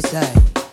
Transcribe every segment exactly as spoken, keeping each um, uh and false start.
Yes, I.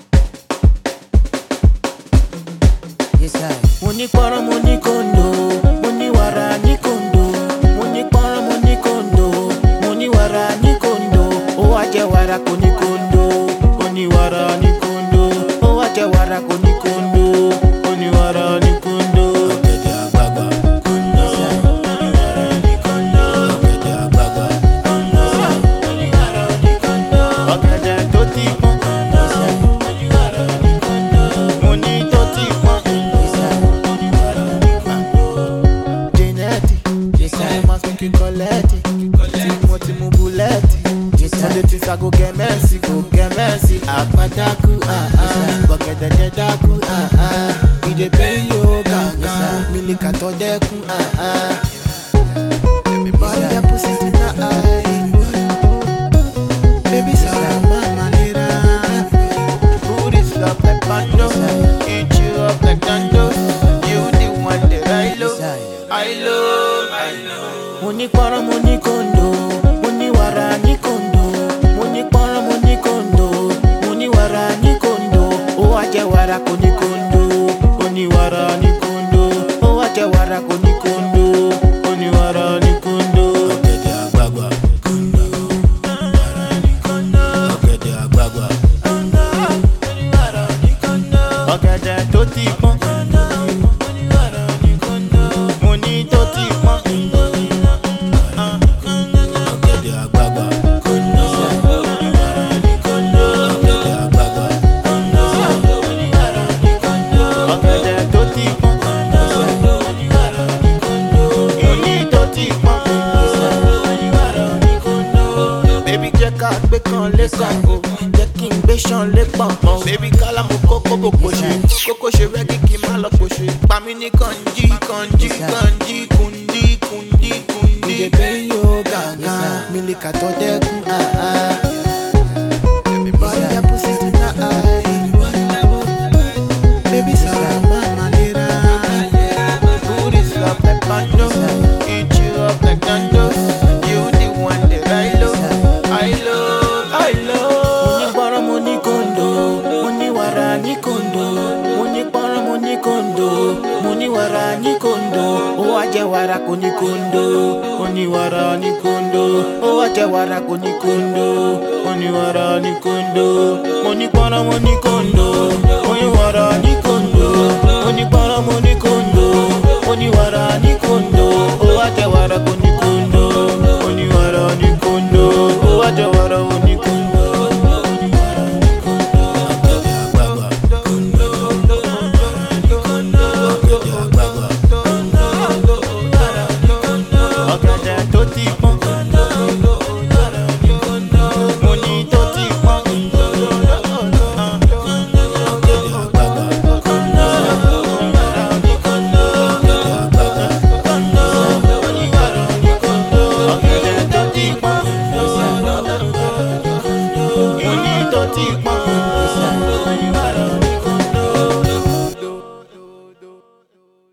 Yes, I. Money para money kondo, money wara ni kondo, money para money kondo, money wara ni kondo, o aje wara koni kondo, money wara ni kondo, o aje wara koni kondo, money wara ni kondo. Ogede agbagba kondo, money wara ni kondo. Ogede agbagba kondo, money wara ni kondo. Ogede to ti pon kondo, money wara ni kondo. Money to ti pon kondo, money wara ni kondo. Genetic, I must make you collect it. Timo timo bullet. For the things I go get messy, go get messy. Akpadaku, ah ah, Ogede dedaku, ah ah. We dey pay you, gaga. Milika to deku, ah ah. Everybody that pussy in the eye. Baby, sorry, mama, nira. Who this love like bando? Eat you up like Dando. You the one that I love, I love, I love. Money para money kondo, money wara ni kondo. Money para money kondo, money wara ni kondo. O aje wara koni kondo, money wara ni kondo. O aje wara koni kondo, money wara ni kondo. Ogede agbagba kondo, wara ni kondo. Ogede agbagba kondo, money wara ni kondo. Ogede to ti pon kondo, money wara ni kondo. Money to ti pon kondo. Ogede agbagba kondo, money wara ni kondo. Ogede agbagba kondo, money wara ni kondo. Ogede to ti pon kondo, money wara ni kondo. Money to ti pon kondo, money wara ni kondo. Baby jẹ́ ká gbé kan lẹ́kàn o, jẹ́ kí n gbé ṣan lẹ́pọ̀n o. Baby kálá mo kókó bò pòṣe, kókó ṣe rẹ́gí kí n má lọ pòṣe. Pa mí ní kànjí, kànjí, kànjí, kùndí, kùndí, kùndí. We dey pay you gaga, Milika to deku, ah ah. Everybody that pussy in the eye. Baby sorry, mama, nira. Who this love like bando? Eat you up like Dando. You the one that I love, I love, I love. Money para money kondo, money wara ni kondo. Money para money kondo, money wara ni kondo. O aje wara koni kondo, money wara ni kondo. O aje wara koni kondo, money wara ni kondo. Money para money kondo, money wara ni kondo. Money para money kondo, money wara ni kondo. O aje wara koni